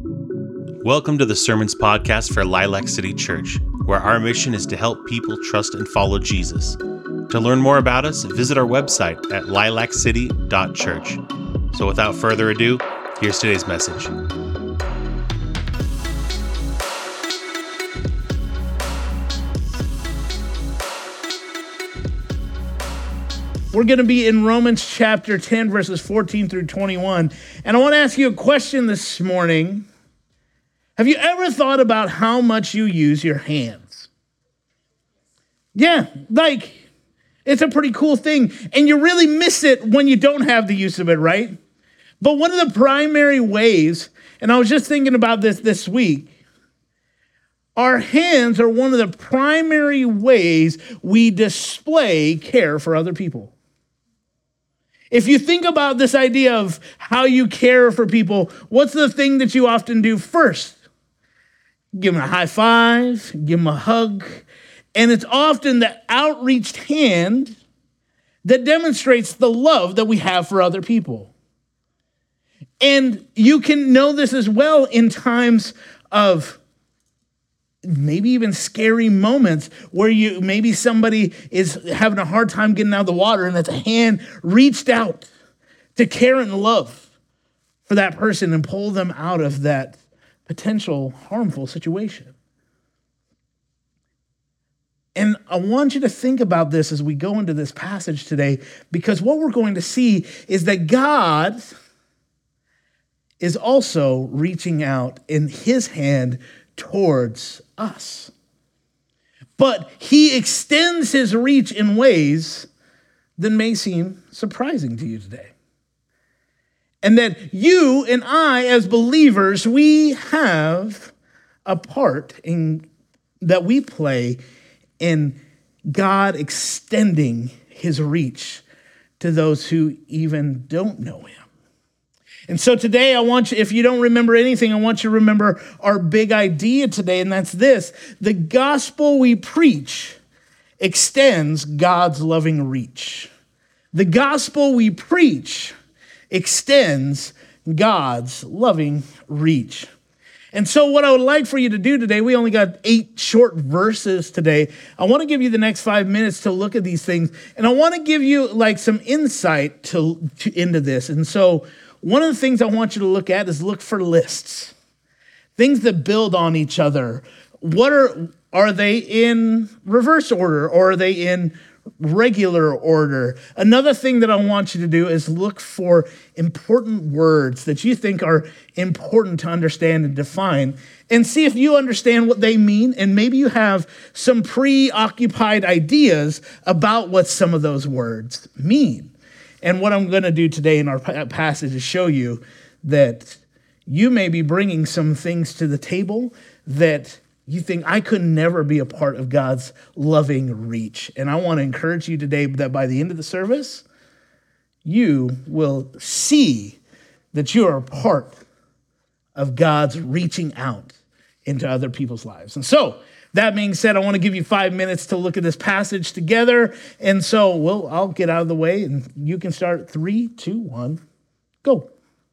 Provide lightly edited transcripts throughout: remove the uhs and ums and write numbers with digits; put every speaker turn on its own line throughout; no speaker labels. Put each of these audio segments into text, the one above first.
Welcome to the Sermons Podcast for Lilac City Church, where our mission is to help people trust and follow Jesus. To learn more about us, visit our website at lilaccity.church. So without further ado, here's today's message.
We're going to be in Romans chapter 10, verses 14 through 21. And I want to ask you a question this morning. Have you ever thought about how much you use your hands? Yeah, it's a pretty cool thing. And you really miss it when you don't have the use of it, right? But one of the primary ways, and I was just thinking about this week, our hands are one of the primary ways we display care for other people. If you think about this idea of how you care for people, what's the thing that you often do first? Give them a high five, give them a hug. And it's often the outreached hand that demonstrates the love that we have for other people. And you can know this as well in times of maybe even scary moments where maybe somebody is having a hard time getting out of the water and it's a hand reached out to care and love for that person and pull them out of that potential harmful situation. And I want you to think about this as we go into this passage today, because what we're going to see is that God is also reaching out in his hand towards us. But he extends his reach in ways that may seem surprising to you today. And that you and I, as believers, we have a part that we play in God extending his reach to those who even don't know him. And so today, I want you, if you don't remember anything, I want you to remember our big idea today, and that's this: the gospel we preach extends God's loving reach. The gospel we preach extends God's loving reach. And so what I would like for you to do today, we only got 8 short verses today. I want to give you the next 5 minutes to look at these things, and I want to give you some insight into this. And so one of the things I want you to look at is look for lists, things that build on each other. What are they in reverse order, or are they in regular order? Another thing that I want you to do is look for important words that you think are important to understand and define, and see if you understand what they mean, and maybe you have some preoccupied ideas about what some of those words mean. And what I'm going to do today in our passage is show you that you may be bringing some things to the table that you think, I could never be a part of God's loving reach. And I want to encourage you today that by the end of the service, you will see that you are a part of God's reaching out into other people's lives. And so, that being said, I want to give you 5 minutes to look at this passage together. And so I'll get out of the way and you can start. 3, 2, 1, go.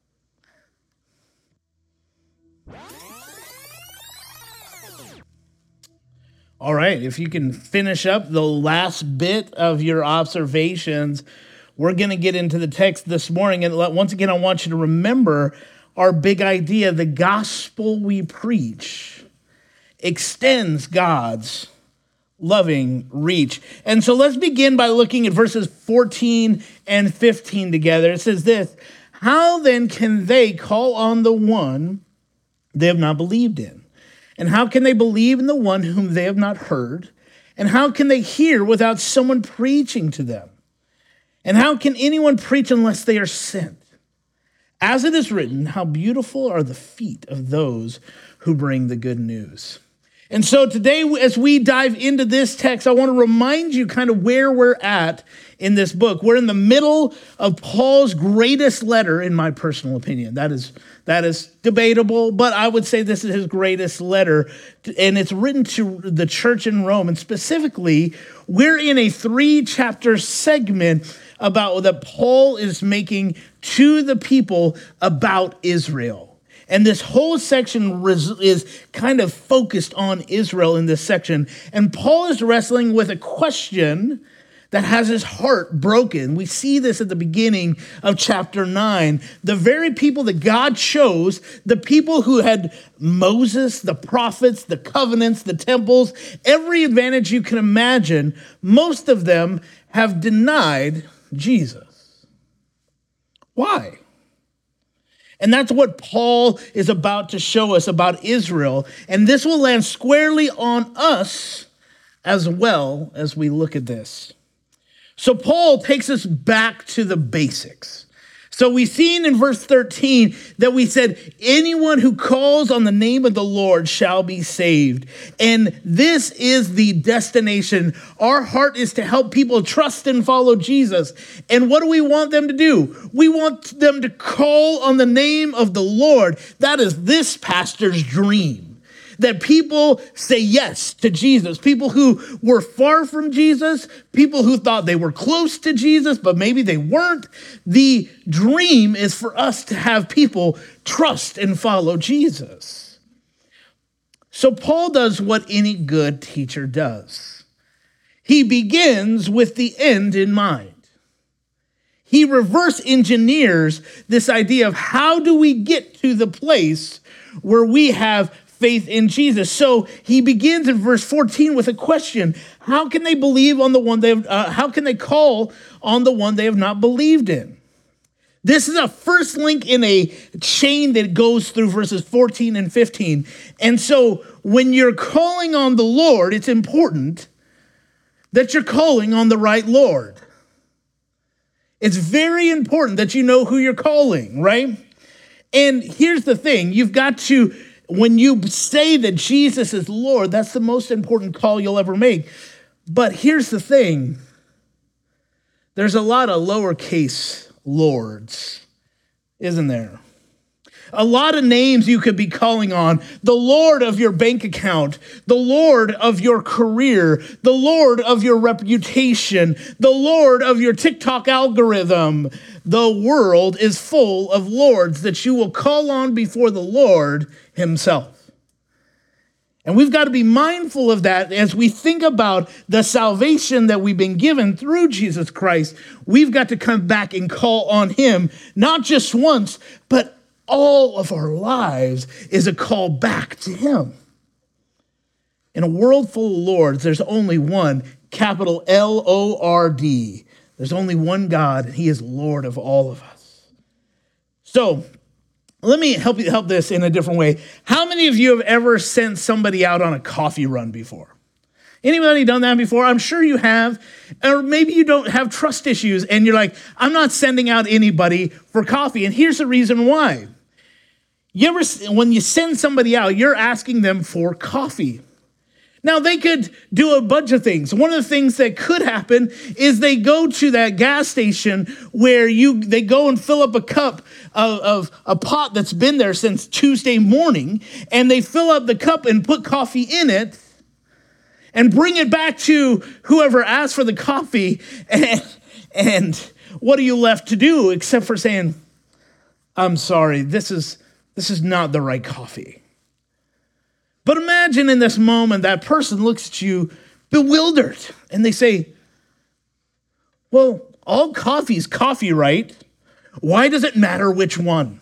All right, if you can finish up the last bit of your observations, we're going to get into the text this morning. And once again, I want you to remember our big idea: the gospel we preach extends God's loving reach. And so let's begin by looking at verses 14 and 15 together. It says this: how then can they call on the one they have not believed in? And how can they believe in the one whom they have not heard? And how can they hear without someone preaching to them? And how can anyone preach unless they are sent? As it is written, how beautiful are the feet of those who bring the good news. And so today, as we dive into this text, I want to remind you kind of where we're at in this book. We're in the middle of Paul's greatest letter, in my personal opinion. That is debatable, but I would say this is his greatest letter, and it's written to the church in Rome. And specifically, we're in a 3-chapter segment about that Paul is making to the people about Israel. And this whole section is kind of focused on Israel in this section. And Paul is wrestling with a question that has his heart broken. We see this at the beginning of chapter 9. The very people that God chose, the people who had Moses, the prophets, the covenants, the temples, every advantage you can imagine, most of them have denied Jesus. Why? And that's what Paul is about to show us about Israel. And this will land squarely on us as well as we look at this. So Paul takes us back to the basics. So we've seen in verse 13 that we said, anyone who calls on the name of the Lord shall be saved. And this is the destination. Our heart is to help people trust and follow Jesus. And what do we want them to do? We want them to call on the name of the Lord. That is this pastor's dream. That people say yes to Jesus. People who were far from Jesus, people who thought they were close to Jesus, but maybe they weren't. The dream is for us to have people trust and follow Jesus. So Paul does what any good teacher does. He begins with the end in mind. He reverse engineers this idea of how do we get to the place where we have faith in Jesus. So he begins in verse 14 with a question. How can they believe on the one how can they call on the one they have not believed in? This is a first link in a chain that goes through verses 14 and 15. And so when you're calling on the Lord, it's important that you're calling on the right Lord. It's very important that you know who you're calling, right? And here's the thing, you've got to, when you say that Jesus is Lord, that's the most important call you'll ever make. But here's the thing. There's a lot of lowercase lords, isn't there? A lot of names you could be calling on. The Lord of your bank account, the Lord of your career, the Lord of your reputation, the Lord of your TikTok algorithm. The world is full of lords that you will call on before the Lord himself. And we've got to be mindful of that as we think about the salvation that we've been given through Jesus Christ. We've got to come back and call on him, not just once, but all of our lives is a call back to him. In a world full of lords, there's only one, capital L-O-R-D. There's only one God, and he is Lord of all of us. So let me help this in a different way. How many of you have ever sent somebody out on a coffee run before? Anybody done that before? I'm sure you have. Or maybe you don't have trust issues, and you're like, I'm not sending out anybody for coffee. And here's the reason why. When you send somebody out, you're asking them for coffee. Now, they could do a bunch of things. One of the things that could happen is they go to that gas station where they go and fill up a cup of a pot that's been there since Tuesday morning, and they fill up the cup and put coffee in it and bring it back to whoever asked for the coffee. And what are you left to do except for saying, I'm sorry, this is not the right coffee. But imagine in this moment, that person looks at you bewildered and they say, well, all coffee is coffee, right? Why does it matter which one?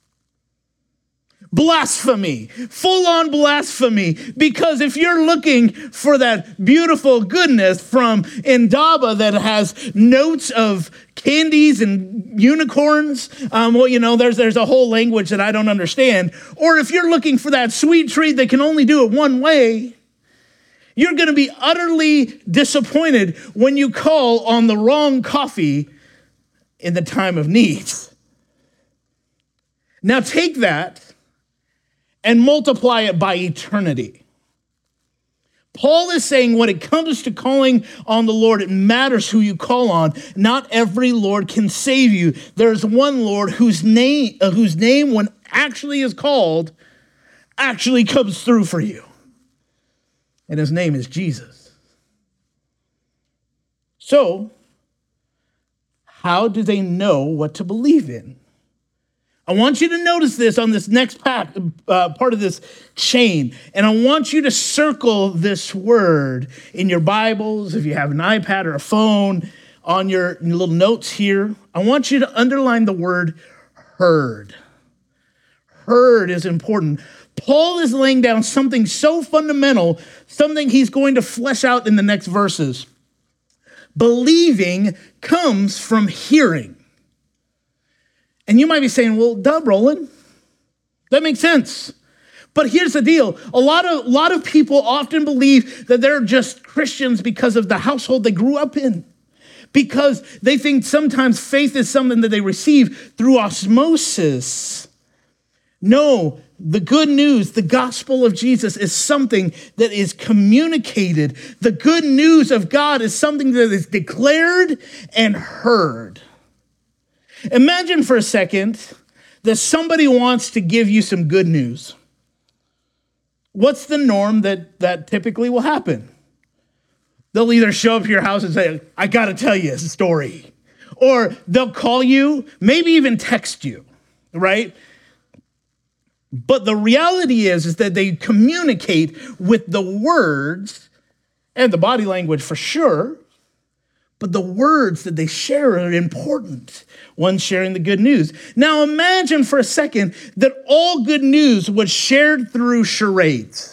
Blasphemy, full-on blasphemy, because if you're looking for that beautiful goodness from Indaba that has notes of candies and unicorns, there's a whole language that I don't understand, or if you're looking for that sweet treat that can only do it one way, you're going to be utterly disappointed when you call on the wrong coffee in the time of need. Now take that and multiply it by eternity. Paul is saying when it comes to calling on the Lord, it matters who you call on. Not every Lord can save you. There's one Lord whose name when actually is called, actually comes through for you. And his name is Jesus. So, how do they know what to believe in? I want you to notice this on this next part of this chain. And I want you to circle this word in your Bibles, if you have an iPad or a phone, on your little notes here. I want you to underline the word heard. Heard is important. Paul is laying down something so fundamental, something he's going to flesh out in the next verses. Believing comes from hearing. And you might be saying, well, duh, Roland, that makes sense. But here's the deal. A lot of people often believe that they're just Christians because of the household they grew up in, because they think sometimes faith is something that they receive through osmosis. No, the good news, the gospel of Jesus, is something that is communicated. The good news of God is something that is declared and heard. Imagine for a second that somebody wants to give you some good news. What's the norm that typically will happen? They'll either show up to your house and say, I got to tell you a story. Or they'll call you, maybe even text you, right? But the reality is that they communicate with the words and the body language for sure, but the words that they share are important. One sharing the good news. Now imagine for a second that all good news was shared through charades.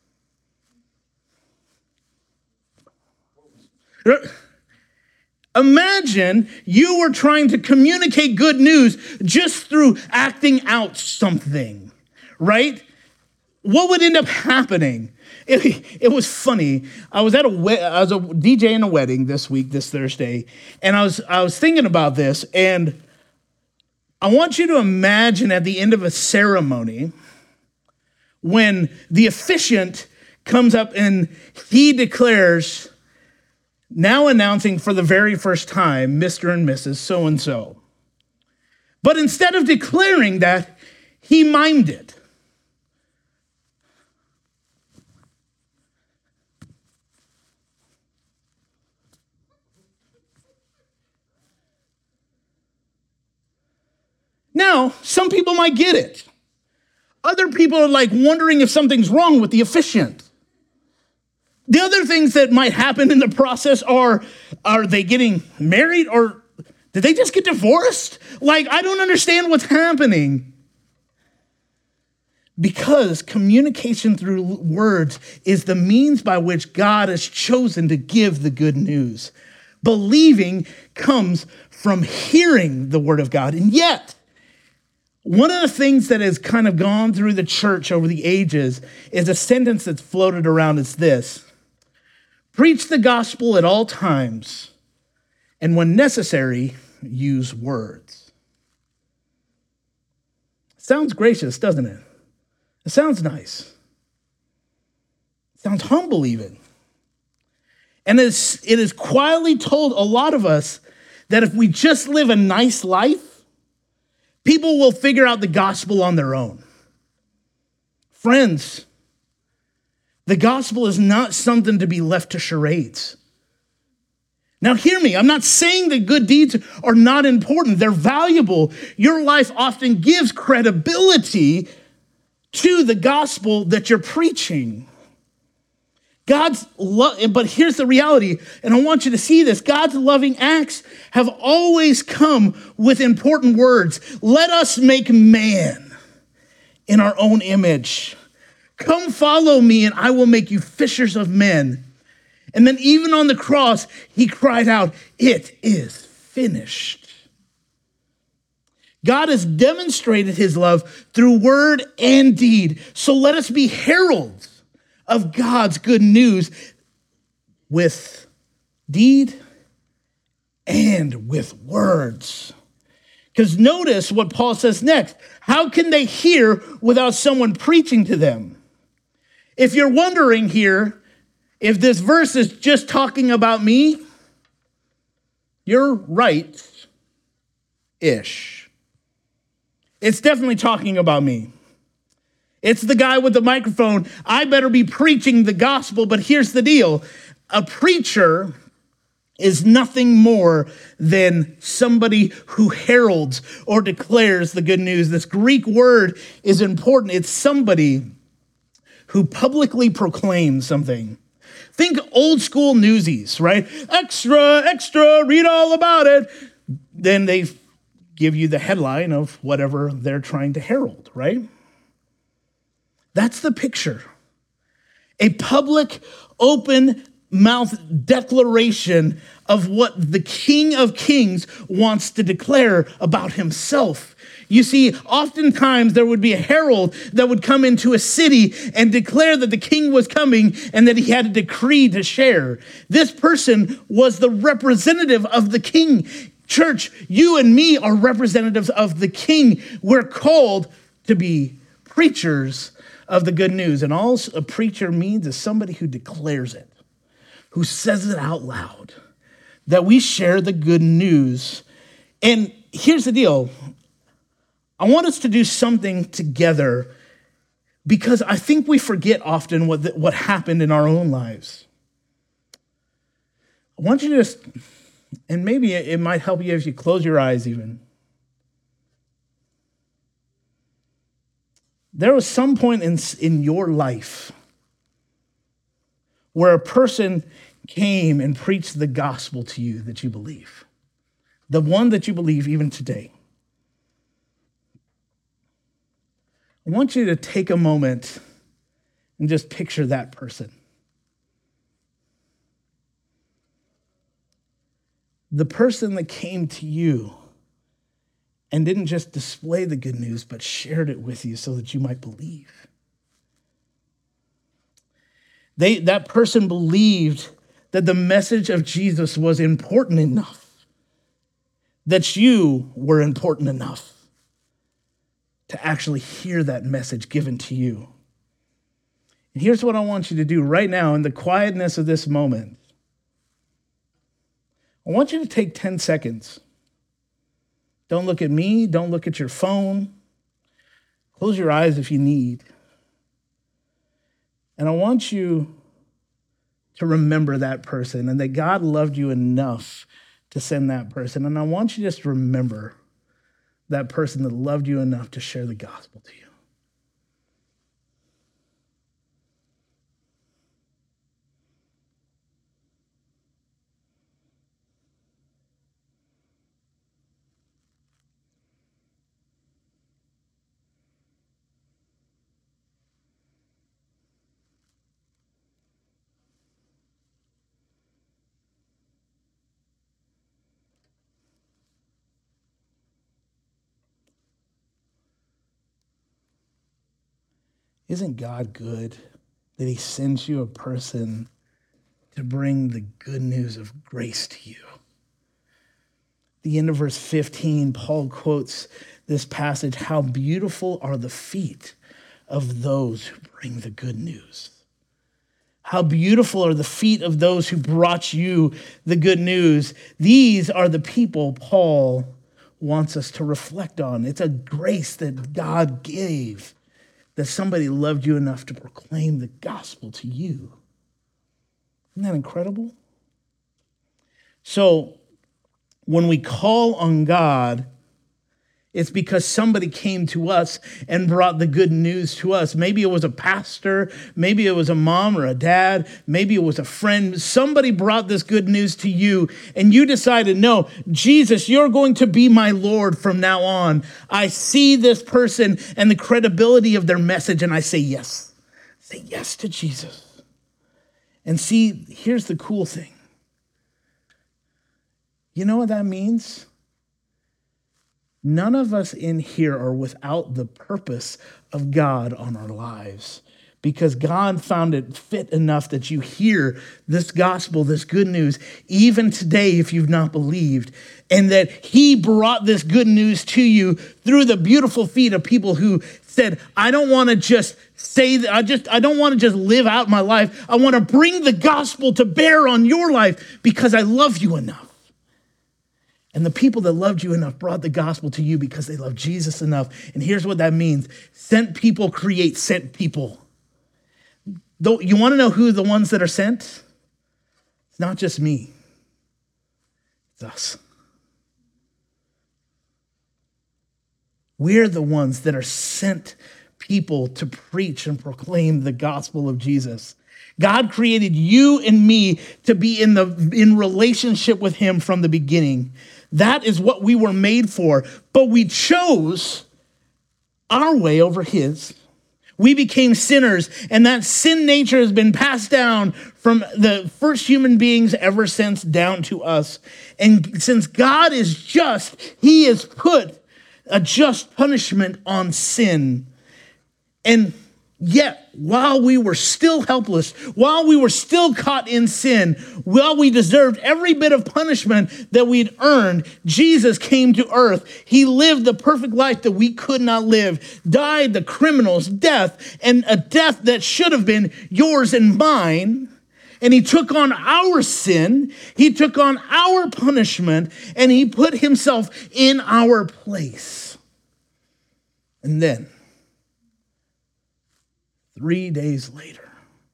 Imagine you were trying to communicate good news just through acting out something, right? What would end up happening? It was funny. I was a DJ in a wedding this Thursday, and I was thinking about this, and I want you to imagine at the end of a ceremony when the officiant comes up and he declares, now announcing for the very first time, Mr. and Mrs. so-and-so. But instead of declaring that, he mimed it. Now, some people might get it. Other people are like wondering if something's wrong with the officiant. The other things that might happen in the process are they getting married, or did they just get divorced? Like, I don't understand what's happening. Because communication through words is the means by which God has chosen to give the good news. Believing comes from hearing the word of God. And yet, one of the things that has kind of gone through the church over the ages is a sentence that's floated around. It's this: preach the gospel at all times, and when necessary, use words. Sounds gracious, doesn't it? It sounds nice. It sounds humble even. And it is quietly told a lot of us that if we just live a nice life, people will figure out the gospel on their own. Friends, the gospel is not something to be left to charades. Now hear me, I'm not saying that good deeds are not important. They're valuable. Your life often gives credibility to the gospel that you're preaching. But here's the reality, and I want you to see this. God's loving acts have always come with important words. Let us make man in our own image. Come follow me, and I will make you fishers of men. And then even on the cross, he cried out, it is finished. God has demonstrated his love through word and deed. So let us be heralds of God's good news with deed and with words. Because notice what Paul says next. How can they hear without someone preaching to them? If you're wondering here, if this verse is just talking about me, you're right-ish. It's definitely talking about me. It's the guy with the microphone. I better be preaching the gospel, but here's the deal. A preacher is nothing more than somebody who heralds or declares the good news. This Greek word is important. It's somebody who publicly proclaims something. Think old school newsies, right? Extra, extra, read all about it. Then they give you the headline of whatever they're trying to herald, right? That's the picture. A public, open mouth declaration of what the King of Kings wants to declare about himself. You see, oftentimes there would be a herald that would come into a city and declare that the king was coming and that he had a decree to share. This person was the representative of the king. Church, you and me are representatives of the king. We're called to be preachers of the good news. And all a preacher means is somebody who declares it, who says it out loud, that we share the good news. And here's the deal. I want us to do something together because I think we forget often what happened in our own lives. I want you to just, and maybe it might help you if you close your eyes even. There was some point in your life where a person came and preached the gospel to you that you believe. The one that you believe even today. I want you to take a moment and just picture that person. The person that came to you and didn't just display the good news, but shared it with you so that you might believe. That person believed that the message of Jesus was important enough, that you were important enough to actually hear that message given to you. And here's what I want you to do right now in the quietness of this moment. I want you to take 10 seconds. Don't look at me. Don't look at your phone. Close your eyes if you need. And I want you to remember that person and that God loved you enough to send that person. And I want you to just remember that person that loved you enough to share the gospel to you. Isn't God good that he sends you a person to bring the good news of grace to you? At the end of verse 15, Paul quotes this passage, how beautiful are the feet of those who bring the good news. How beautiful are the feet of those who brought you the good news. These are the people Paul wants us to reflect on. It's a grace that God gave, that somebody loved you enough to proclaim the gospel to you. Isn't that incredible? So when we call on God, it's because somebody came to us and brought the good news to us. Maybe it was a pastor, maybe it was a mom or a dad, maybe it was a friend. Somebody brought this good news to you and you decided, no, Jesus, you're going to be my Lord from now on. I see this person and the credibility of their message and I say yes. Say yes to Jesus. And see, here's the cool thing. You know what that means? None of us in here are without the purpose of God on our lives because God found it fit enough that you hear this gospel, this good news, even today if you've not believed, and that he brought this good news to you through the beautiful feet of people who said, I don't want to just say that, I don't want to just live out my life. I want to bring the gospel to bear on your life because I love you enough. And the people that loved you enough brought the gospel to you because they loved Jesus enough. And here's what that means. Sent people create sent people. Though you want to know who the ones that are sent? It's not just me. us. We're the ones that are sent people to preach and proclaim the gospel of Jesus. God created you and me to be in relationship with him from the beginning. That is what we were made for, but we chose our way over his. We became sinners, and that sin nature has been passed down from the first human beings ever since down to us. And since God is just, he has put a just punishment on sin. And yet, while we were still helpless, while we were still caught in sin, while we deserved every bit of punishment that we'd earned, Jesus came to earth. He lived the perfect life that we could not live, died the criminal's death, and a death that should have been yours and mine. And he took on our sin, he took on our punishment, and he put himself in our place. And then, 3 days later,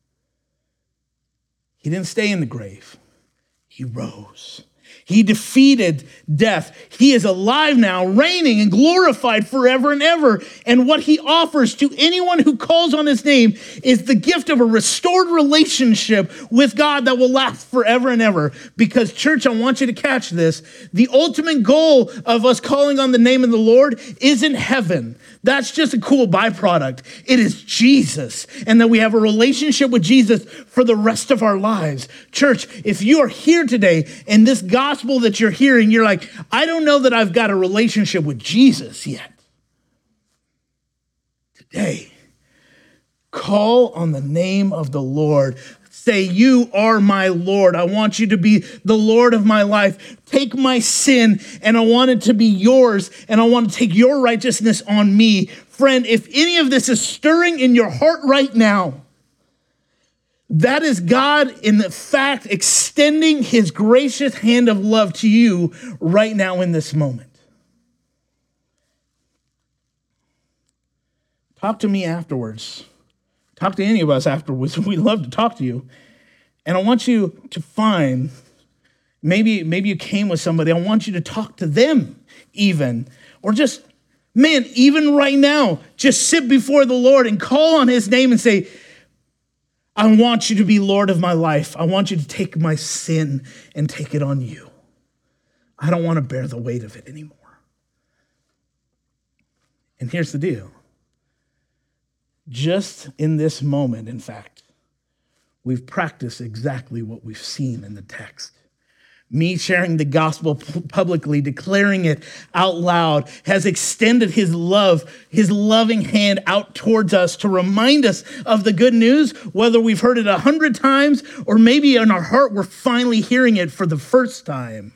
he didn't stay in the grave. He rose. He defeated death. He is alive now, reigning and glorified forever and ever. And what he offers to anyone who calls on his name is the gift of a restored relationship with God that will last forever and ever. Because, church, I want you to catch this. The ultimate goal of us calling on the name of the Lord isn't heaven. That's just a cool byproduct. It is Jesus, and that we have a relationship with Jesus for the rest of our lives. Church, if you are here today and this gospel that you're hearing, you're like, I don't know that I've got a relationship with Jesus yet. Today, call on the name of the Lord. Say, you are my Lord. I want you to be the Lord of my life. Take my sin, and I want it to be yours, and I want to take your righteousness on me. Friend, if any of this is stirring in your heart right now, that is God, in fact, extending his gracious hand of love to you right now in this moment. Talk to me afterwards. Talk to any of us afterwards. We'd love to talk to you. And I want you to find, maybe you came with somebody. I want you to talk to them even. Or just, man, even right now, just sit before the Lord and call on his name and say, I want you to be Lord of my life. I want you to take my sin and take it on you. I don't want to bear the weight of it anymore. And here's the deal. Just in this moment, in fact, we've practiced exactly what we've seen in the text. Me sharing the gospel publicly, declaring it out loud, has extended his love, his loving hand out towards us to remind us of the good news, whether we've heard it 100 times or maybe in our heart we're finally hearing it for the first time.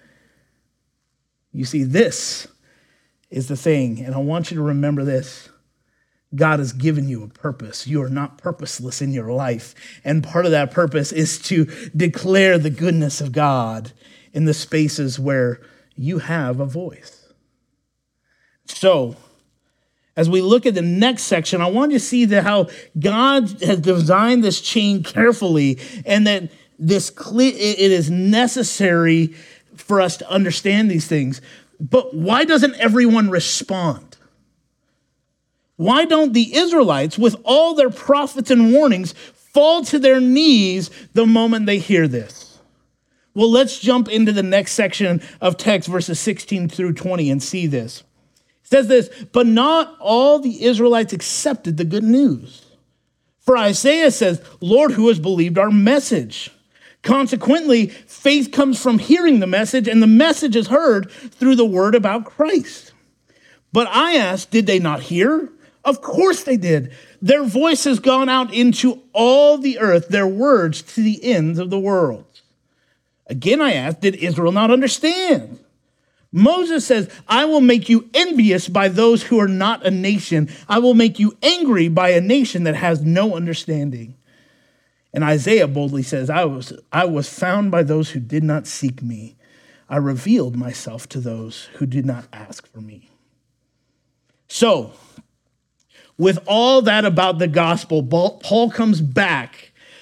You see, this is the thing, and I want you to remember this. God has given you a purpose. You are not purposeless in your life. And part of that purpose is to declare the goodness of God in the spaces where you have a voice. So, as we look at the next section, I want you to see that how God has designed this chain carefully, and that it is necessary for us to understand these things. But why doesn't everyone respond? Why don't the Israelites, with all their prophets and warnings, fall to their knees the moment they hear this? Well, let's jump into the next section of text, verses 16 through 20, and see this. It says this, but not all the Israelites accepted the good news. For Isaiah says, Lord, who has believed our message? Consequently, faith comes from hearing the message, and the message is heard through the word about Christ. But I asked, did they not hear? Of course they did. Their voice has gone out into all the earth, their words to the ends of the world. Again, I asked, did Israel not understand? Moses says, I will make you envious by those who are not a nation. I will make you angry by a nation that has no understanding. And Isaiah boldly says, I was found by those who did not seek me. I revealed myself to those who did not ask for me. So, with all that about the gospel, Paul comes back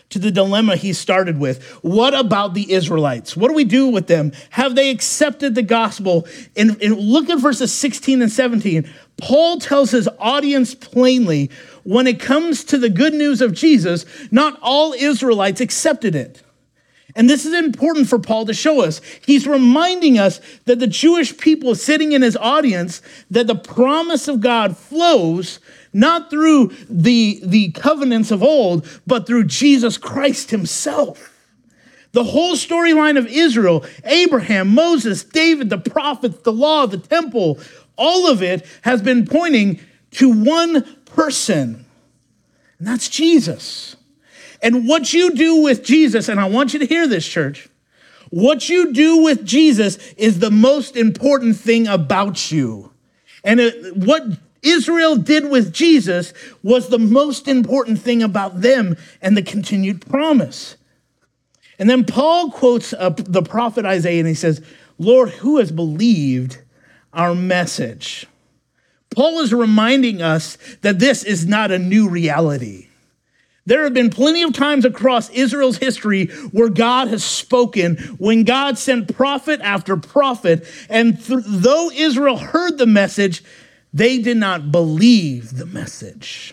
to the dilemma he started with. What about the Israelites? What do we do with them? Have they accepted the gospel? And look at verses 16 and 17. Paul tells his audience plainly, when it comes to the good news of Jesus, not all Israelites accepted it. And this is important for Paul to show us. He's reminding us that the Jewish people sitting in his audience, that the promise of God flows not through the covenants of old, but through Jesus Christ himself. The whole storyline of Israel, Abraham, Moses, David, the prophets, the law, the temple, all of it has been pointing to one person, and that's Jesus. And what you do with Jesus, and I want you to hear this, church, what you do with Jesus is the most important thing about you. And what Israel did with Jesus was the most important thing about them and the continued promise. And then Paul quotes the prophet Isaiah, and he says, Lord, who has believed our message? Paul is reminding us that this is not a new reality. There have been plenty of times across Israel's history where God has spoken, when God sent prophet after prophet, and though Israel heard the message, they did not believe the message.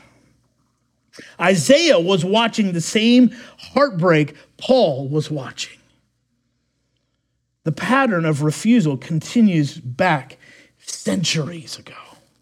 Isaiah was watching the same heartbreak Paul was watching. The pattern of refusal continues back centuries ago.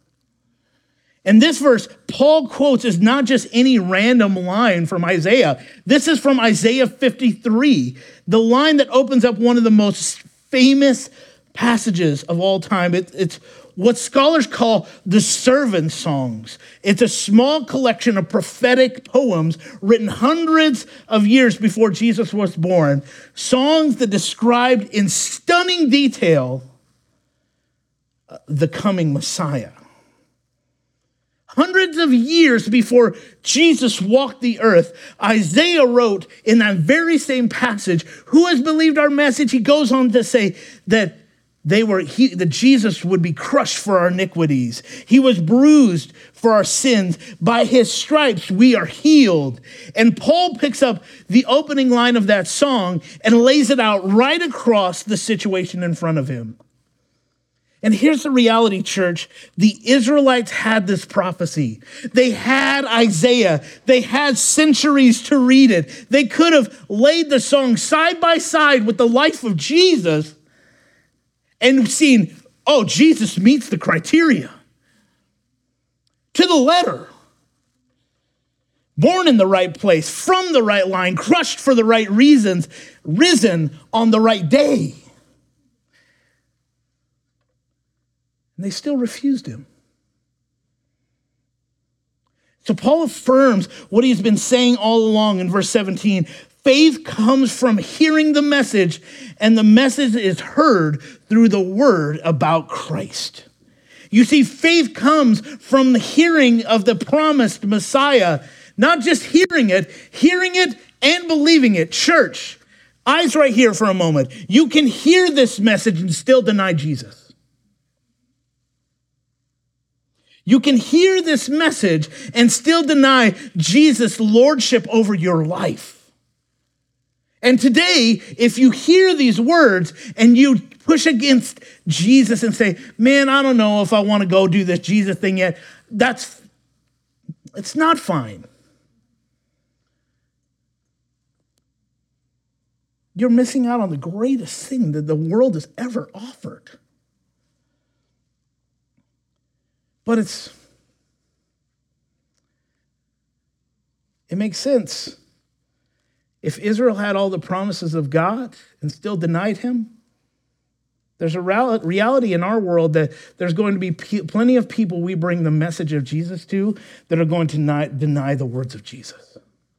And this verse Paul quotes is not just any random line from Isaiah. This is from Isaiah 53, the line that opens up one of the most famous passages of all time. It's what scholars call the servant songs. It's a small collection of prophetic poems written hundreds of years before Jesus was born, songs that described in stunning detail the coming Messiah. Hundreds of years before Jesus walked the earth, Isaiah wrote in that very same passage, who has believed our message? He goes on to say that that Jesus would be crushed for our iniquities. He was bruised for our sins. By his stripes, we are healed. And Paul picks up the opening line of that song and lays it out right across the situation in front of him. And here's the reality, church. The Israelites had this prophecy. They had Isaiah. They had centuries to read it. They could have laid the song side by side with the life of Jesus and seen, oh, Jesus meets the criteria to the letter. Born in the right place, from the right line, crushed for the right reasons, risen on the right day. And they still refused him. So Paul affirms what he's been saying all along in verse 17. Faith comes from hearing the message, and the message is heard through the word about Christ. You see, faith comes from the hearing of the promised Messiah, not just hearing it and believing it. Church, eyes right here for a moment. You can hear this message and still deny Jesus. You can hear this message and still deny Jesus' lordship over your life. And today, if you hear these words and you push against Jesus and say, man, I don't know if I want to go do this Jesus thing yet, it's not fine. You're missing out on the greatest thing that the world has ever offered. But it makes sense. If Israel had all the promises of God and still denied him, there's a reality in our world that there's going to be plenty of people we bring the message of Jesus to that are going to deny the words of Jesus.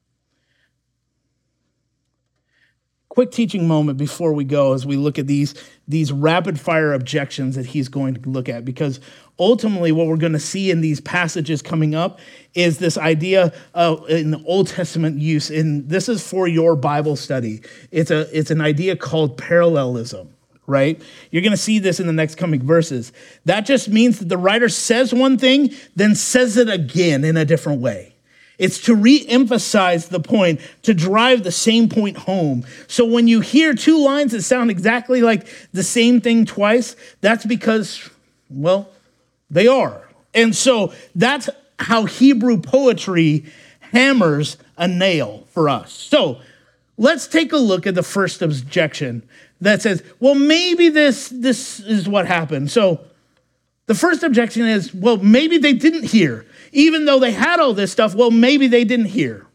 Quick teaching moment before we go as we look at these rapid fire objections that he's going to look at, because ultimately what we're going to see in these passages coming up is this idea of in the Old Testament use, and this is for your Bible study. It's an idea called parallelism, right? You're going to see this in the next coming verses. That just means that the writer says one thing, then says it again in a different way. It's to re-emphasize the point, to drive the same point home. So when you hear two lines that sound exactly like the same thing twice, that's because, well, they are. And so that's how Hebrew poetry hammers a nail for us. So let's take a look at the first objection that says, well, maybe this is what happened. So the first objection is, well, maybe they didn't hear. Even though they had all this stuff, well, maybe they didn't hear.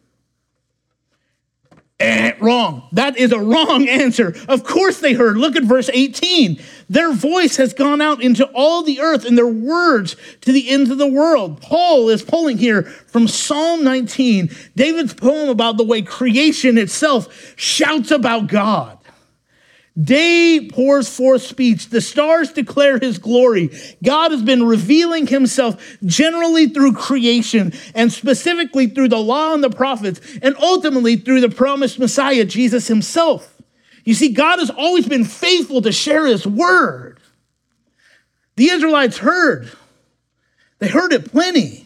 Wrong. That is a wrong answer. Of course they heard. Look at verse 18. Their voice has gone out into all the earth and their words to the ends of the world. Paul is pulling here from Psalm 19, David's poem about the way creation itself shouts about God. Day pours forth speech. The stars declare his glory. God has been revealing himself generally through creation and specifically through the law and the prophets and ultimately through the promised Messiah, Jesus himself. You see, God has always been faithful to share his word. The Israelites heard. They heard it plenty.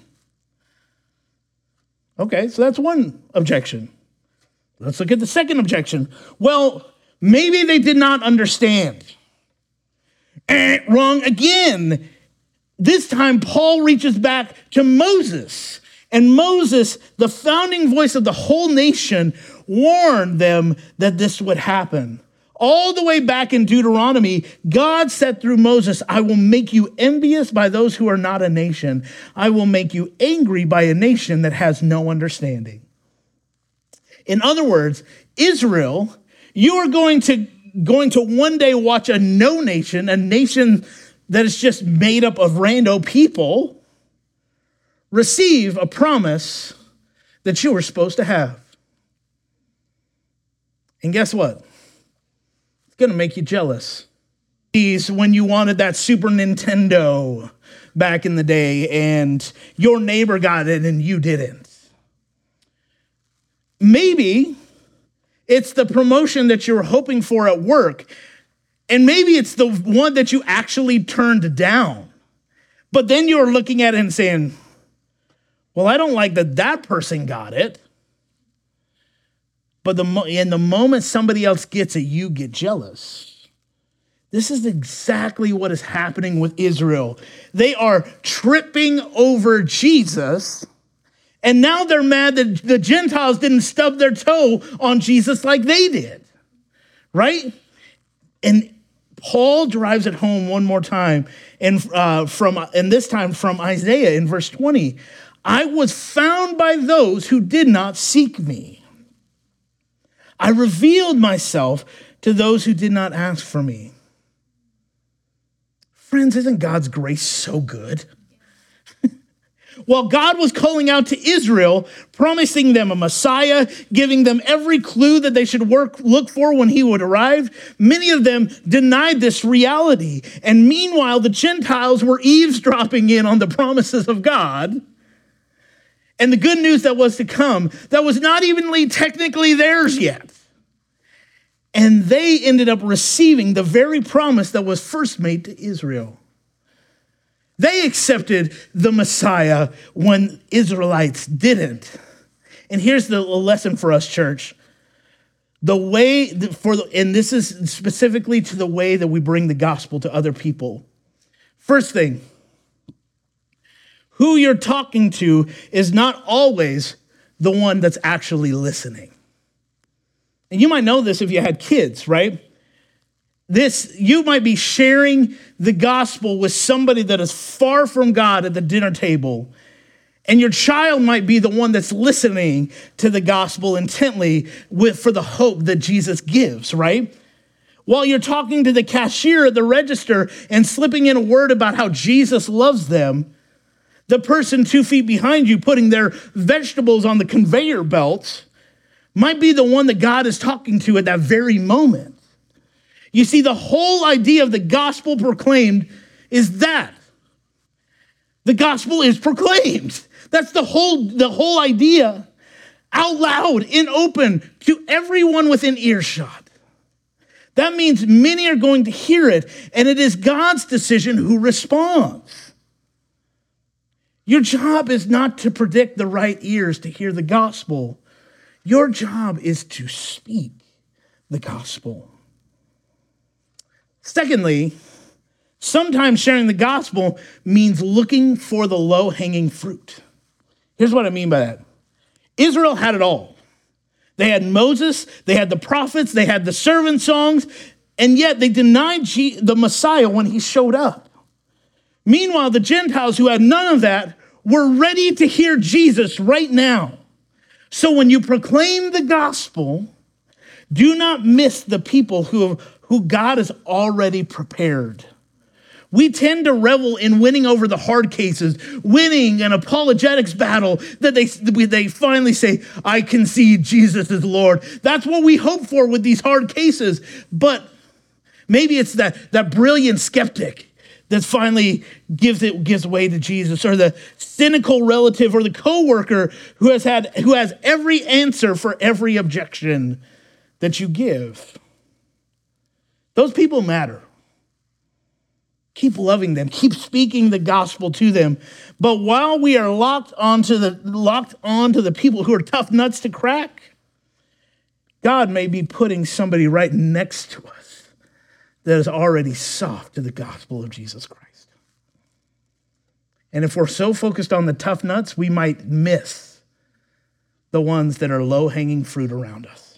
Okay, so that's one objection. Let's look at the second objection. Well, maybe they did not understand. Wrong again. This time, Paul reaches back to Moses. And Moses, the founding voice of the whole nation, warned them that this would happen. All the way back in Deuteronomy, God said through Moses, I will make you envious by those who are not a nation. I will make you angry by a nation that has no understanding. In other words, Israel, you are going to one day watch a no nation, a nation that is just made up of rando people, receive a promise that you were supposed to have. And guess what? It's going to make you jealous. When you wanted that Super Nintendo back in the day and your neighbor got it and you didn't. Maybe it's the promotion that you were hoping for at work, and maybe it's the one that you actually turned down. But then you're looking at it and saying, well, I don't like that person got it. But in the moment somebody else gets it, you get jealous. This is exactly what is happening with Israel. They are tripping over Jesus, and now they're mad that the Gentiles didn't stub their toe on Jesus like they did, right? And Paul drives it home one more time, and this time from Isaiah in verse 20. I was found by those who did not seek me. I revealed myself to those who did not ask for me. Friends, isn't God's grace so good? While God was calling out to Israel, promising them a Messiah, giving them every clue that they should look for when he would arrive, many of them denied this reality. And meanwhile, the Gentiles were eavesdropping in on the promises of God and the good news that was to come, that was not even technically theirs yet. And they ended up receiving the very promise that was first made to Israel. They accepted the Messiah when Israelites didn't. And here's the lesson for us, church. And this is specifically to the way that we bring the gospel to other people. First thing, who you're talking to is not always the one that's actually listening. And you might know this if you had kids, right? You might be sharing the gospel with somebody that is far from God at the dinner table, and your child might be the one that's listening to the gospel intently for the hope that Jesus gives, right? While you're talking to the cashier at the register and slipping in a word about how Jesus loves them, the person 2 feet behind you putting their vegetables on the conveyor belt might be the one that God is talking to at that very moment. You see, the whole idea of the gospel proclaimed is that the gospel is proclaimed. That's the whole idea, out loud, in open, to everyone within earshot. That means many are going to hear it, and it is God's decision who responds. Your job is not to predict the right ears to hear the gospel. Your job is to speak the gospel. Secondly, sometimes sharing the gospel means looking for the low-hanging fruit. Here's what I mean by that. Israel had it all. They had Moses, they had the prophets, they had the servant songs, and yet they denied the Messiah when he showed up. Meanwhile, the Gentiles who had none of that were ready to hear Jesus right now. So when you proclaim the gospel, do not miss the people who God has already prepared. We tend to revel in winning over the hard cases, winning an apologetics battle that they finally say, I concede Jesus is Lord. That's what we hope for with these hard cases. But maybe it's that brilliant skeptic that finally gives way to Jesus, or the cynical relative or the coworker who has every answer for every objection that you give. Those people matter. Keep loving them. Keep speaking the gospel to them. But while we are locked onto the people who are tough nuts to crack, God may be putting somebody right next to us that is already soft to the gospel of Jesus Christ. And if we're so focused on the tough nuts, we might miss the ones that are low-hanging fruit around us.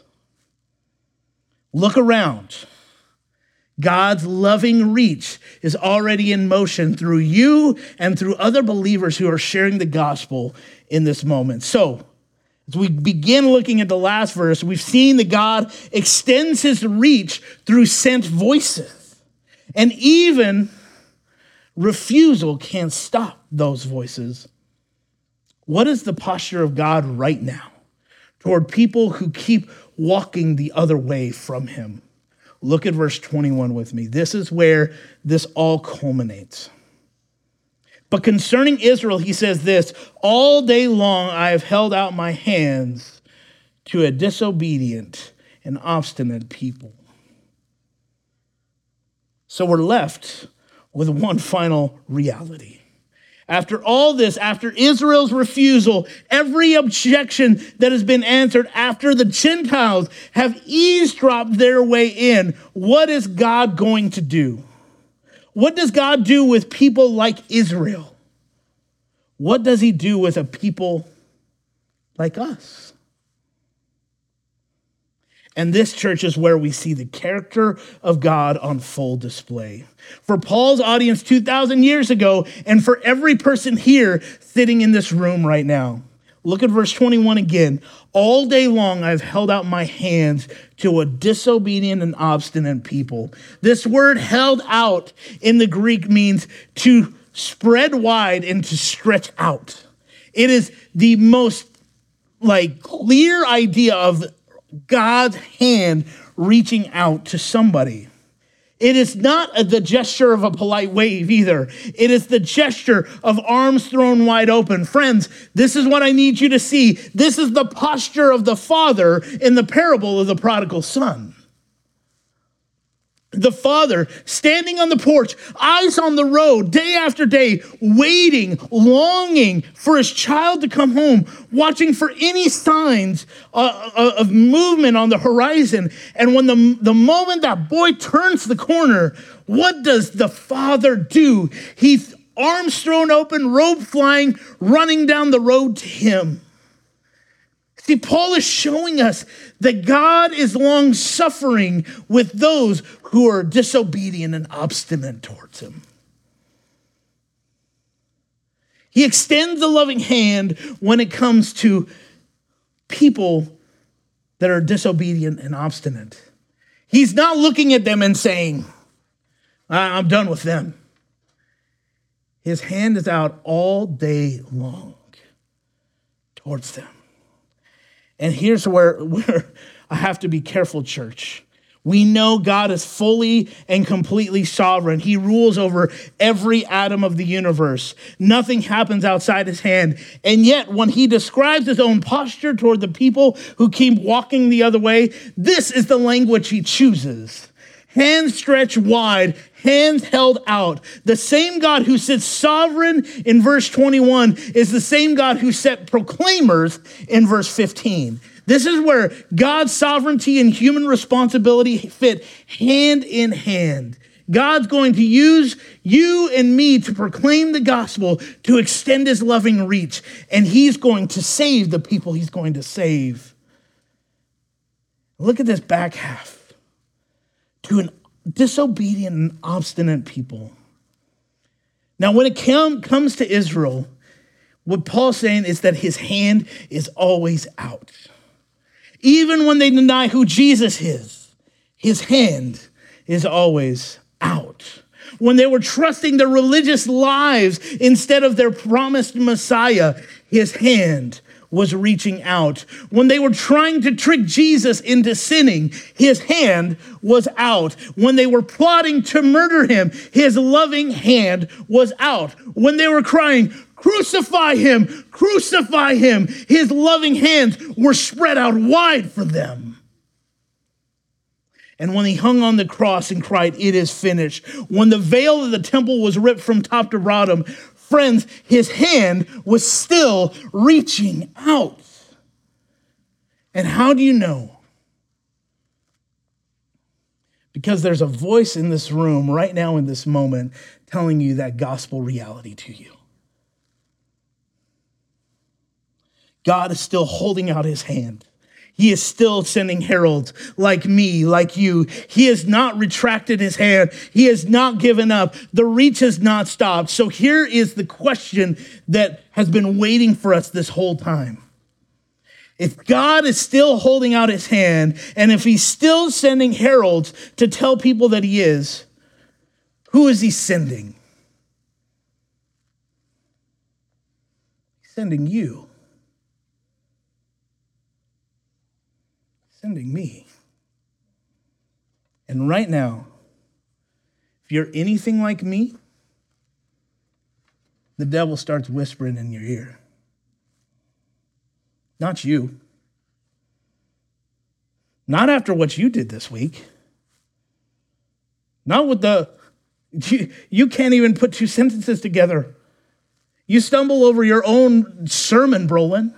Look around. God's loving reach is already in motion through you and through other believers who are sharing the gospel in this moment. So, as we begin looking at the last verse, we've seen that God extends his reach through sent voices. And even refusal can't stop those voices. What is the posture of God right now toward people who keep walking the other way from him? Look at verse 21 with me. This is where this all culminates. But concerning Israel, he says this, all day long I have held out my hands to a disobedient and obstinate people. So we're left with one final reality. After all this, after Israel's refusal, every objection that has been answered, after the Gentiles have eavesdropped their way in, what is God going to do? What does God do with people like Israel? What does he do with a people like us? And this, church, is where we see the character of God on full display. For Paul's audience 2,000 years ago, and for every person here sitting in this room right now. Look at verse 21 again. All day long I've held out my hands to a disobedient and obstinate people. This word held out in the Greek means to spread wide and to stretch out. It is the most clear idea of God's hand reaching out to somebody. It is not the gesture of a polite wave either. It is the gesture of arms thrown wide open. Friends, this is what I need you to see. This is the posture of the father in the parable of the prodigal son. The father standing on the porch, eyes on the road, day after day, waiting, longing for his child to come home, watching for any signs of movement on the horizon. And when the moment that boy turns the corner, what does the father do? He's arms thrown open, robe flying, running down the road to him. See, Paul is showing us that God is long-suffering with those who are disobedient and obstinate towards him. He extends the loving hand when it comes to people that are disobedient and obstinate. He's not looking at them and saying, I'm done with them. His hand is out all day long towards them. And here's where I have to be careful, church. We know God is fully and completely sovereign. He rules over every atom of the universe. Nothing happens outside his hand. And yet, when he describes his own posture toward the people who keep walking the other way, this is the language he chooses. hands stretched wide, hands held out. The same God who sits sovereign in verse 21 is the same God who set proclaimers in verse 15. This is where God's sovereignty and human responsibility fit hand in hand. God's going to use you and me to proclaim the gospel, to extend his loving reach, and he's going to save the people he's going to save. Look at this back half. To an disobedient and obstinate people. Now, when it comes to Israel, what Paul's saying is that his hand is always out. Even when they deny who Jesus is, his hand is always out. When they were trusting their religious lives instead of their promised Messiah, his hand was reaching out. When they were trying to trick Jesus into sinning, his hand was out. When they were plotting to murder him, his loving hand was out. When they were crying, crucify him, his loving hands were spread out wide for them. And when he hung on the cross and cried, it is finished, when the veil of the temple was ripped from top to bottom, friends, his hand was still reaching out. And how do you know? Because there's a voice in this room right now in this moment telling you that gospel reality to you. God is still holding out his hand. He is still sending heralds like me, like you. He has not retracted his hand. He has not given up. The reach has not stopped. So here is the question that has been waiting for us this whole time. If God is still holding out his hand, and if he's still sending heralds to tell people that he is, who is he sending? He's sending you. Sending me. And right now, if you're anything like me, the devil starts whispering in your ear. Not you. Not after what you did this week. Not with you can't even put two sentences together. You stumble over your own sermon, Brolin.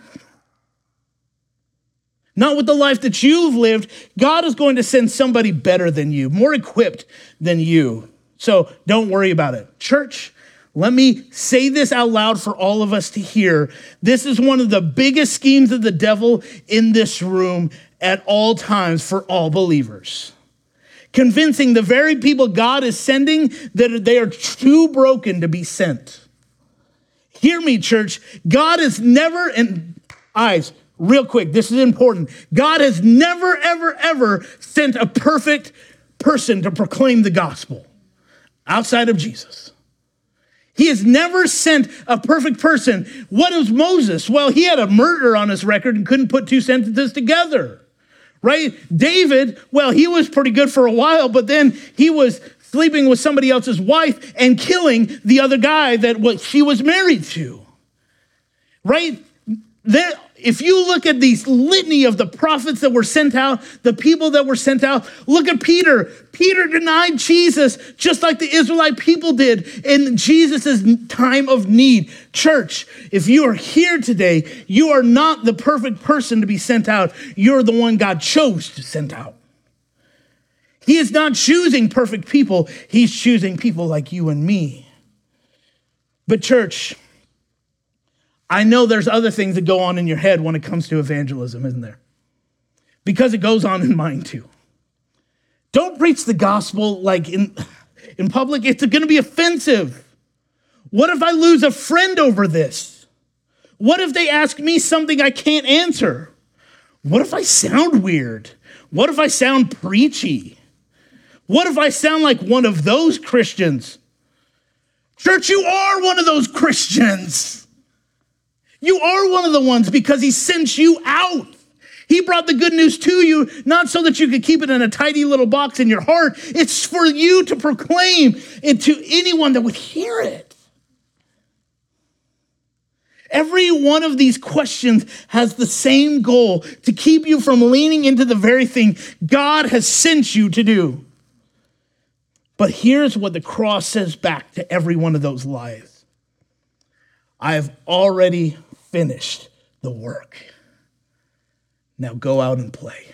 Not with the life that you've lived. God is going to send somebody better than you, more equipped than you. So don't worry about it. Church, let me say this out loud for all of us to hear. This is one of the biggest schemes of the devil in this room at all times for all believers. Convincing the very people God is sending that they are too broken to be sent. Hear me, church. God is never, and eyes, real quick, this is important. God has never, ever, ever sent a perfect person to proclaim the gospel outside of Jesus. He has never sent a perfect person. What was Moses? Well, he had a murder on his record and couldn't put two sentences together, right? David, well, he was pretty good for a while, but then he was sleeping with somebody else's wife and killing the other guy that she was married to, right? If you look at these litany of the prophets that were sent out, the people that were sent out, look at Peter. Peter denied Jesus just like the Israelite people did in Jesus' time of need. Church, if you are here today, you are not the perfect person to be sent out. You're the one God chose to send out. He is not choosing perfect people. He's choosing people like you and me. But church, I know there's other things that go on in your head when it comes to evangelism, isn't there? Because it goes on in mine too. Don't preach the gospel like in public. It's going to be offensive. What if I lose a friend over this? What if they ask me something I can't answer? What if I sound weird? What if I sound preachy? What if I sound like one of those Christians? Church, you are one of those Christians. You are one of the ones because he sent you out. He brought the good news to you, not so that you could keep it in a tidy little box in your heart. It's for you to proclaim it to anyone that would hear it. Every one of these questions has the same goal, to keep you from leaning into the very thing God has sent you to do. But here's what the cross says back to every one of those lies. I have already finished the work. Now go out and play.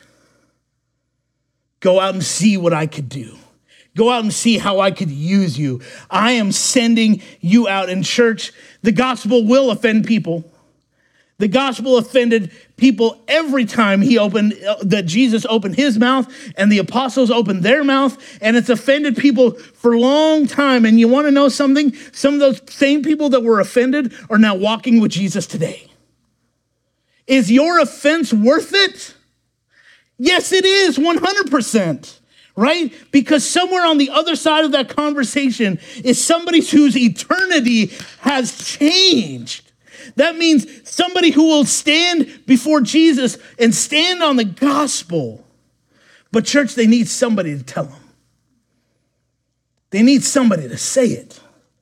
Go out and see what I could do. Go out and see how I could use you. I am sending you out. In church, the gospel will offend people. The gospel offended people every time that Jesus opened his mouth and the apostles opened their mouth, and it's offended people for a long time. And you want to know something? Some of those same people that were offended are now walking with Jesus today. Is your offense worth it? Yes, it is, 100%. Right? Because somewhere on the other side of that conversation is somebody whose eternity has changed. That means somebody who will stand before Jesus and stand on the gospel. But church, they need somebody to tell them. They need somebody to say it.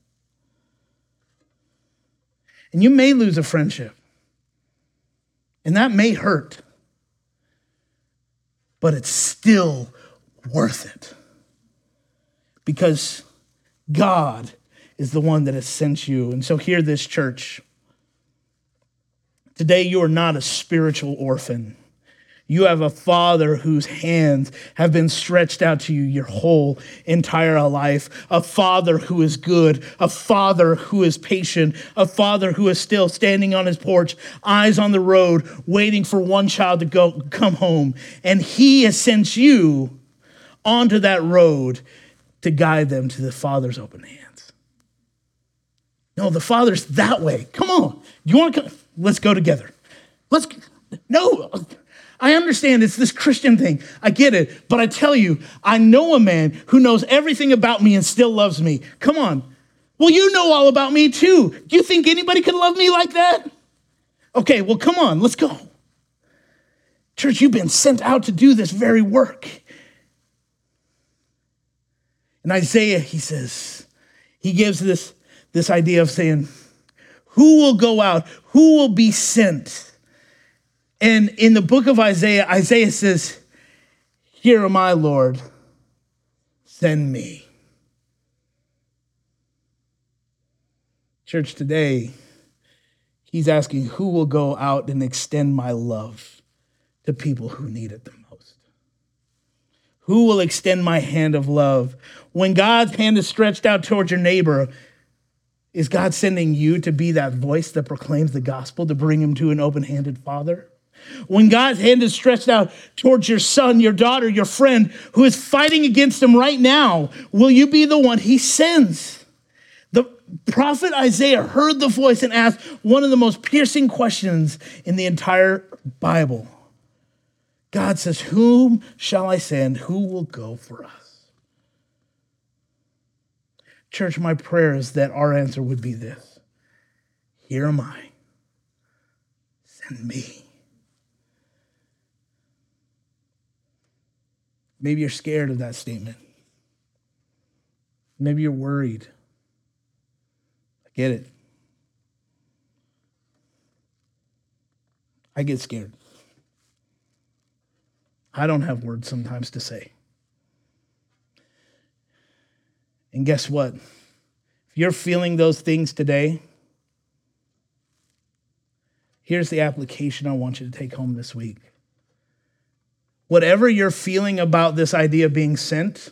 And you may lose a friendship. And that may hurt. But it's still worth it. Because God is the one that has sent you. And so hear this, church. Today, you are not a spiritual orphan. You have a Father whose hands have been stretched out to you your whole entire life. A Father who is good. A Father who is patient. A Father who is still standing on his porch, eyes on the road, waiting for one child to come home. And he has sent you onto that road to guide them to the Father's open hands. No, the Father's that way. Come on. You want to come? Let's go together. No, I understand it's this Christian thing. I get it. But I tell you, I know a man who knows everything about me and still loves me. Come on. Well, you know all about me too. Do you think anybody could love me like that? Okay, well, come on. Let's go. Church, you've been sent out to do this very work. In Isaiah, he gives this idea of saying, who will go out? Who will be sent? And in the book of Isaiah, Isaiah says, here am I, Lord, send me. Church, today, he's asking, who will go out and extend my love to people who need it the most? Who will extend my hand of love? When God's hand is stretched out towards your neighbor, is God sending you to be that voice that proclaims the gospel, to bring him to an open-handed Father? When God's hand is stretched out towards your son, your daughter, your friend who is fighting against him right now, will you be the one he sends? The prophet Isaiah heard the voice and asked one of the most piercing questions in the entire Bible. God says, whom shall I send? Who will go for us? Church, my prayer is that our answer would be this. Here am I. Send me. Maybe you're scared of that statement. Maybe you're worried. I get it. I get scared. I don't have words sometimes to say. And guess what? If you're feeling those things today, here's the application I want you to take home this week. Whatever you're feeling about this idea of being sent,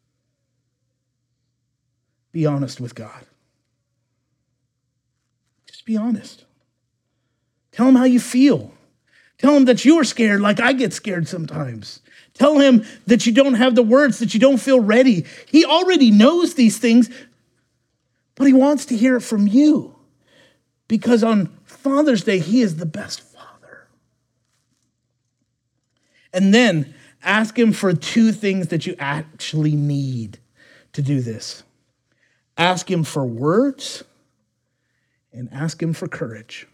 be honest with God. Just be honest. Tell him how you feel. Tell him that you are scared like I get scared sometimes. Tell him that you don't have the words, that you don't feel ready. He already knows these things, but he wants to hear it from you. Because on Father's Day, he is the best father. And then ask him for 2 things that you actually need to do this. Ask him for words and ask him for courage.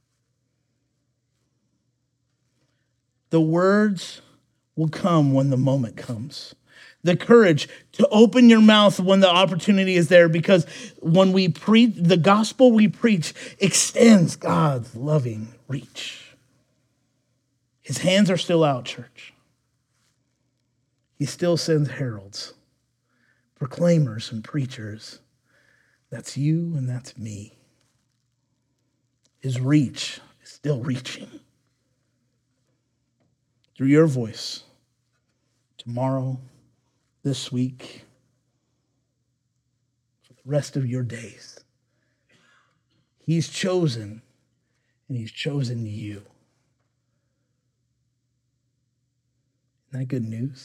The words will come when the moment comes. The courage to open your mouth when the opportunity is there, because when we preach, the gospel we preach extends God's loving reach. His hands are still out, church. He still sends heralds proclaimers and preachers. That's you and that's me. His reach is still reaching through your voice tomorrow, this week, for the rest of your days. He's chosen, and he's chosen you. Isn't that good news?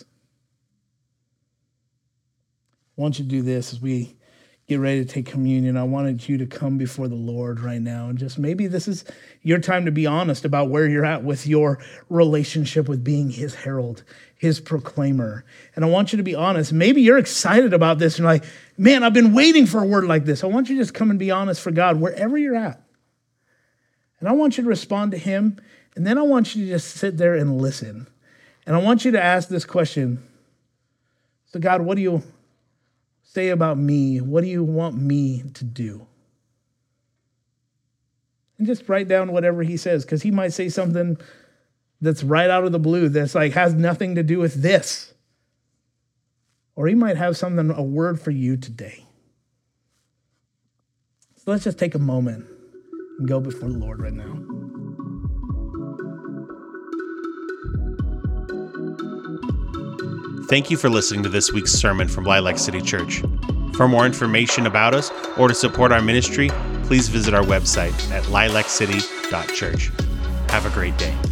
I want you to do this as we get ready to take communion. I wanted you to come before the Lord right now. And just maybe this is your time to be honest about where you're at with your relationship with being his herald, his proclaimer. And I want you to be honest. Maybe you're excited about this and you're like, man, I've been waiting for a word like this. I want you to just come and be honest for God wherever you're at. And I want you to respond to him. And then I want you to just sit there and listen. And I want you to ask this question. So God, what do you say about me? What do you want me to do? And just write down whatever he says, because he might say something that's right out of the blue that's like has nothing to do with this. Or he might have a word for you today. So let's just take a moment and go before the Lord right now.
Thank you for listening to this week's sermon from Lilac City Church. For more information about us or to support our ministry, please visit our website at lilaccity.church. Have a great day.